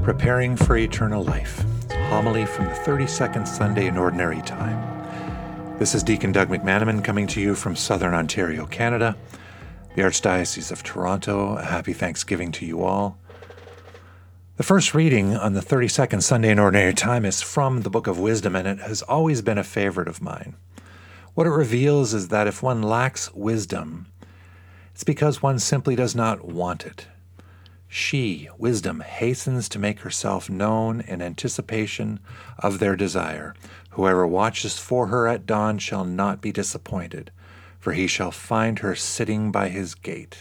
Preparing for Eternal Life. It's a homily from the 32nd Sunday in Ordinary Time. This is Deacon Doug McManaman coming to you from Southern Ontario, Canada, the Archdiocese of Toronto. A happy Thanksgiving to you all. The first reading on the 32nd Sunday in Ordinary Time is from the Book of Wisdom, and it has always been a favorite of mine. What it reveals is that if one lacks wisdom, it's because one simply does not want it. She, wisdom, hastens to make herself known in anticipation of their desire. Whoever watches for her at dawn shall not be disappointed, for he shall find her sitting by his gate.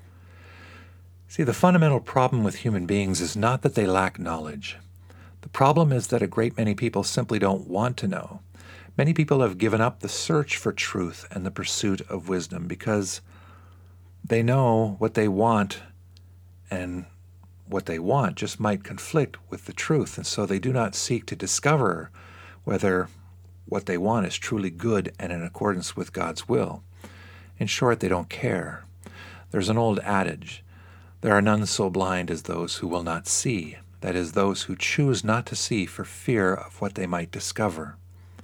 See, the fundamental problem with human beings is not that they lack knowledge. The problem is that a great many people simply don't want to know. Many people have given up the search for truth and the pursuit of wisdom because they know what they want, and what they want just might conflict with the truth, and so they do not seek to discover whether what they want is truly good and in accordance with God's will. In short, they don't care. There's an old adage, there are none so blind as those who will not see, that is, those who choose not to see for fear of what they might discover.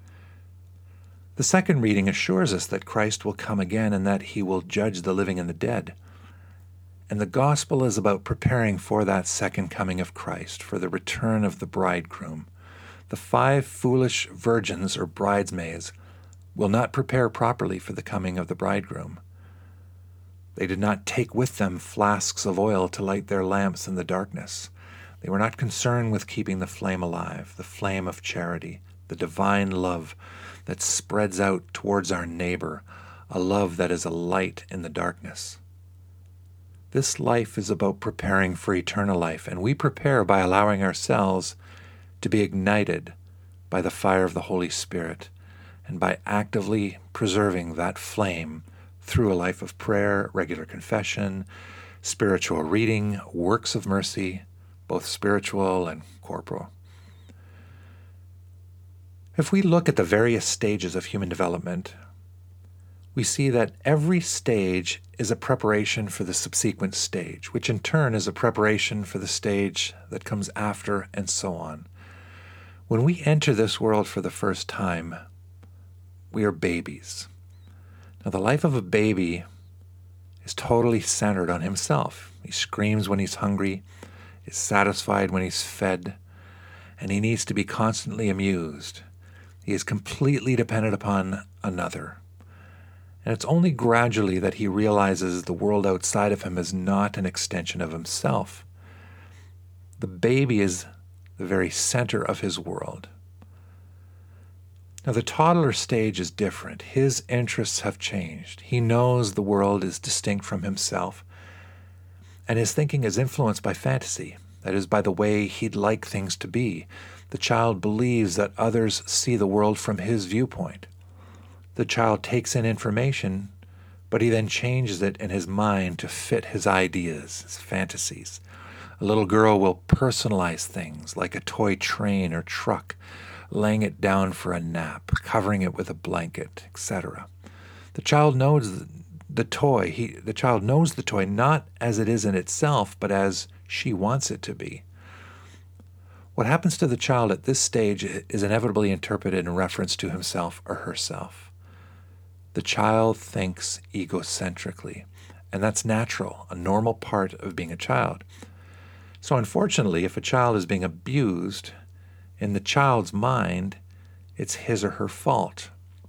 The second reading assures us that Christ will come again and that he will judge the living and the dead. And the gospel is about preparing for that second coming of Christ, for the return of the bridegroom. The 5 foolish virgins or bridesmaids will not prepare properly for the coming of the bridegroom. They did not take with them flasks of oil to light their lamps in the darkness. They were not concerned with keeping the flame alive, the flame of charity, the divine love that spreads out towards our neighbor, a love that is a light in the darkness. This life is about preparing for eternal life, and we prepare by allowing ourselves to be ignited by the fire of the Holy Spirit and by actively preserving that flame through a life of prayer, regular confession, spiritual reading, works of mercy, both spiritual and corporal. If we look at the various stages of human development, we see that every stage is a preparation for the subsequent stage, which in turn is a preparation for the stage that comes after, and so on. When we enter this world for the first time, we are babies. Now, the life of a baby is totally centered on himself. He screams when he's hungry, is satisfied when he's fed, and he needs to be constantly amused. He is completely dependent upon another. And it's only gradually that he realizes the world outside of him is not an extension of himself. The baby is the very center of his world. Now, the toddler stage is different. His interests have changed. He knows the world is distinct from himself, and his thinking is influenced by fantasy, that is, by the way he'd like things to be. The child believes that others see the world from his viewpoint. The child takes in information, but he then changes it in his mind to fit his ideas, his fantasies. A little girl will personalize things like a toy train or truck, laying it down for a nap, covering it with a blanket, etc. The child knows the toy. The child knows the toy not as it is in itself, but as she wants it to be. What happens to the child at this stage is inevitably interpreted in reference to himself or herself. The child thinks egocentrically, and that's natural, a normal part of being a child. So unfortunately, if a child is being abused, in the child's mind, it's his or her fault.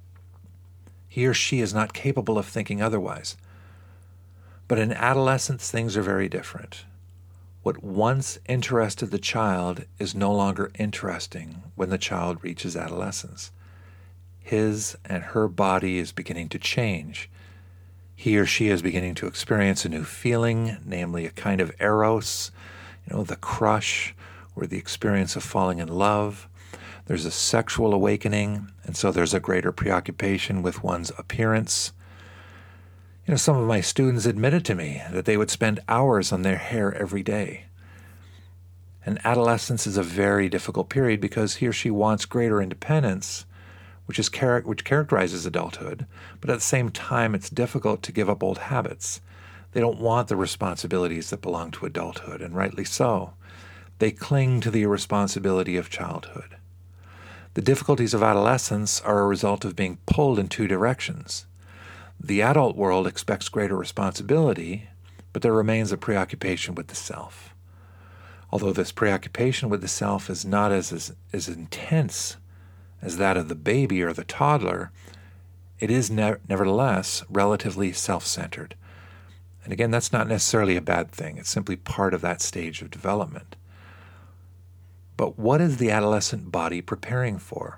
He or she is not capable of thinking otherwise. But in adolescence, things are very different. What once interested the child is no longer interesting when the child reaches adolescence. His and her body is beginning to change. He or she is beginning to experience a new feeling, namely a kind of eros, the crush or the experience of falling in love. There's a sexual awakening, and so there's a greater preoccupation with one's appearance. Some of my students admitted to me that they would spend hours on their hair every day. And adolescence is a very difficult period because he or she wants greater independence, which characterizes adulthood, but at the same time it's difficult to give up old habits. They don't want the responsibilities that belong to adulthood, and rightly so. They cling to the irresponsibility of childhood. The difficulties of adolescence are a result of being pulled in two directions. The adult world expects greater responsibility, but there remains a preoccupation with the self. Although this preoccupation with the self is not as intense as that of the baby or the toddler, it is nevertheless relatively self-centered. And again, that's not necessarily a bad thing. It's simply part of that stage of development. But what is the adolescent body preparing for?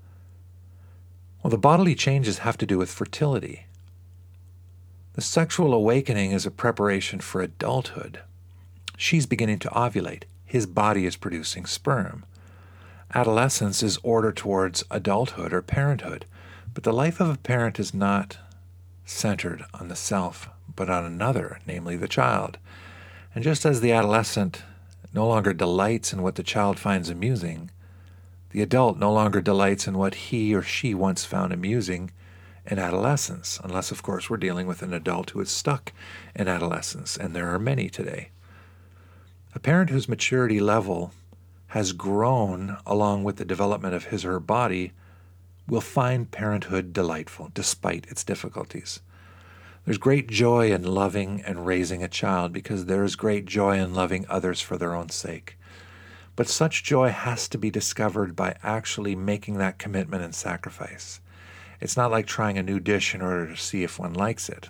Well, the bodily changes have to do with fertility. The sexual awakening is a preparation for adulthood. She's beginning to ovulate. His body is producing sperm. Adolescence is ordered towards adulthood or parenthood, but the life of a parent is not centered on the self, but on another, namely the child. And just as the adolescent no longer delights in what the child finds amusing, the adult no longer delights in what he or she once found amusing in adolescence, unless, of course, we're dealing with an adult who is stuck in adolescence, and there are many today. A parent whose maturity level has grown along with the development of his or her body will find parenthood delightful, despite its difficulties. There's great joy in loving and raising a child because there is great joy in loving others for their own sake. But such joy has to be discovered by actually making that commitment and sacrifice. It's not like trying a new dish in order to see if one likes it.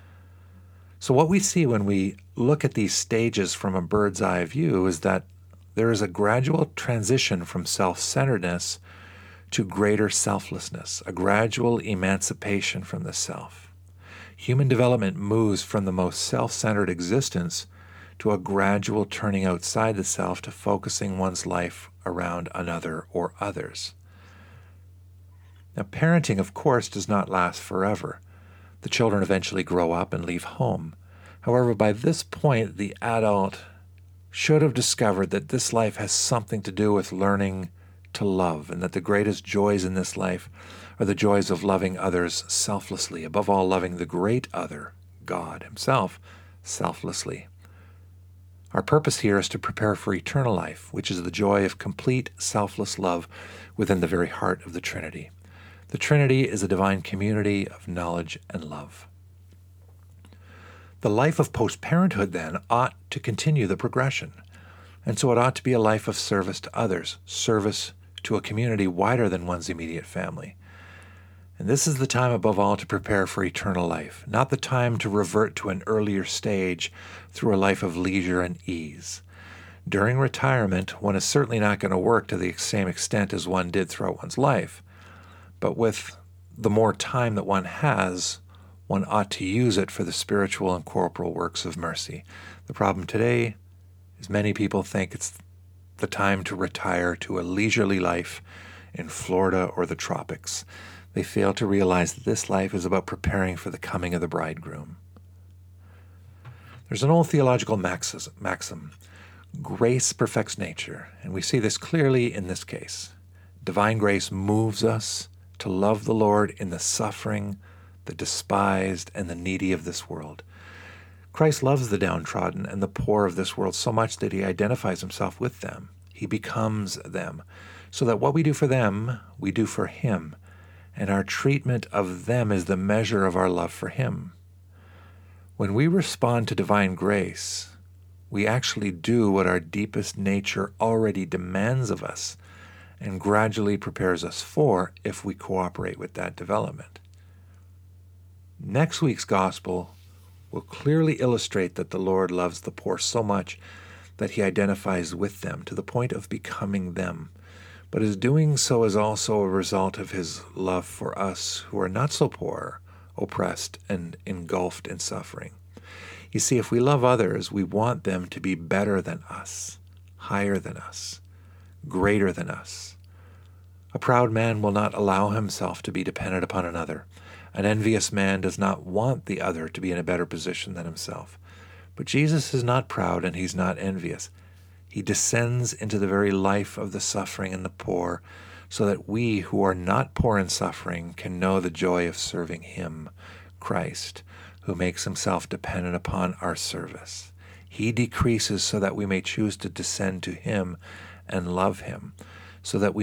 So what we see when we look at these stages from a bird's eye view is that there is a gradual transition from self-centeredness to greater selflessness, a gradual emancipation from the self. Human development moves from the most self-centered existence to a gradual turning outside the self to focusing one's life around another or others. Now, parenting, of course, does not last forever. The children eventually grow up and leave home. However, by this point, the adult should have discovered that this life has something to do with learning to love, and that the greatest joys in this life are the joys of loving others selflessly, above all loving the great other, God himself, selflessly. Our purpose here is to prepare for eternal life, which is the joy of complete selfless love within the very heart of the Trinity. The Trinity is a divine community of knowledge and love. The life of post-parenthood, then, ought to continue the progression. And so it ought to be a life of service to others, service to a community wider than one's immediate family. And this is the time above all to prepare for eternal life, not the time to revert to an earlier stage through a life of leisure and ease. During retirement, one is certainly not going to work to the same extent as one did throughout one's life. But with the more time that one has, one ought to use it for the spiritual and corporal works of mercy. The problem today is many people think it's the time to retire to a leisurely life in Florida or the tropics. They fail to realize that this life is about preparing for the coming of the bridegroom. There's an old theological maxim, grace perfects nature, and we see this clearly in this case. Divine grace moves us to love the Lord in the suffering, the despised, and the needy of this world. Christ loves the downtrodden and the poor of this world so much that he identifies himself with them. He becomes them, so that what we do for them, we do for him, and our treatment of them is the measure of our love for him. When we respond to divine grace, we actually do what our deepest nature already demands of us and gradually prepares us for if we cooperate with that development. Next week's gospel will clearly illustrate that the Lord loves the poor so much that he identifies with them to the point of becoming them. But his doing so is also a result of his love for us who are not so poor, oppressed, and engulfed in suffering. You see, if we love others, we want them to be better than us, higher than us, greater than us. A proud man will not allow himself to be dependent upon another. An envious man does not want the other to be in a better position than himself. But Jesus is not proud and he's not envious. He descends into the very life of the suffering and the poor so that we who are not poor in suffering can know the joy of serving him, Christ, who makes himself dependent upon our service. He decreases so that we may choose to descend to him and love him, so that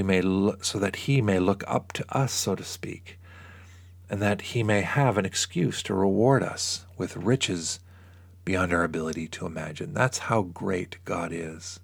he may look up to us, so to speak, and that he may have an excuse to reward us with riches beyond our ability to imagine. That's how great God is.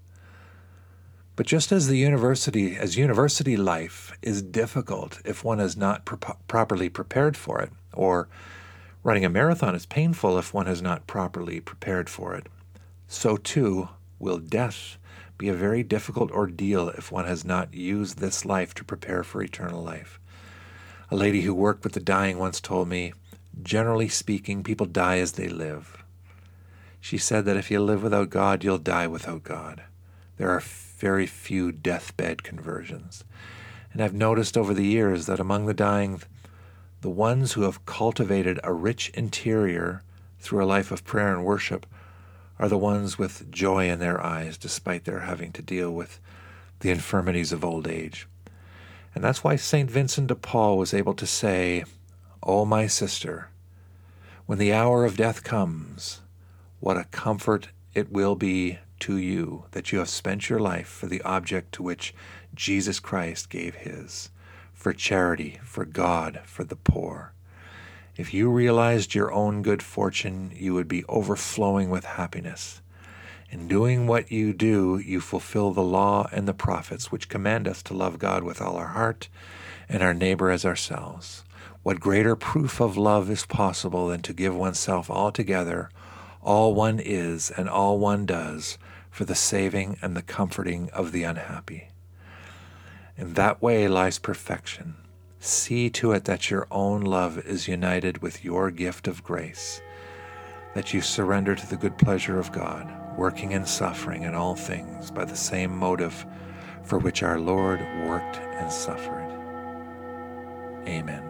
But just as university life is difficult if one is not properly prepared for it, or running a marathon is painful if one is not properly prepared for it, so too will death be a very difficult ordeal if one has not used this life to prepare for eternal life. A lady who worked with the dying once told me, generally speaking, people die as they live. She said that if you live without God, you'll die without God. There are very few deathbed conversions. And I've noticed over the years that among the dying, the ones who have cultivated a rich interior through a life of prayer and worship are the ones with joy in their eyes, despite their having to deal with the infirmities of old age. And that's why St. Vincent de Paul was able to say, "O my sister, when the hour of death comes, what a comfort it will be to you that you have spent your life for the object to which Jesus Christ gave his, for charity, for God, for the poor. If you realized your own good fortune, you would be overflowing with happiness. In doing what you do, you fulfill the law and the prophets, which command us to love God with all our heart and our neighbor as ourselves. What greater proof of love is possible than to give oneself altogether, all one is and all one does, for the saving and the comforting of the unhappy? In that way lies perfection. See to it that your own love is united with your gift of grace, that you surrender to the good pleasure of God, working and suffering in all things by the same motive for which our Lord worked and suffered. Amen.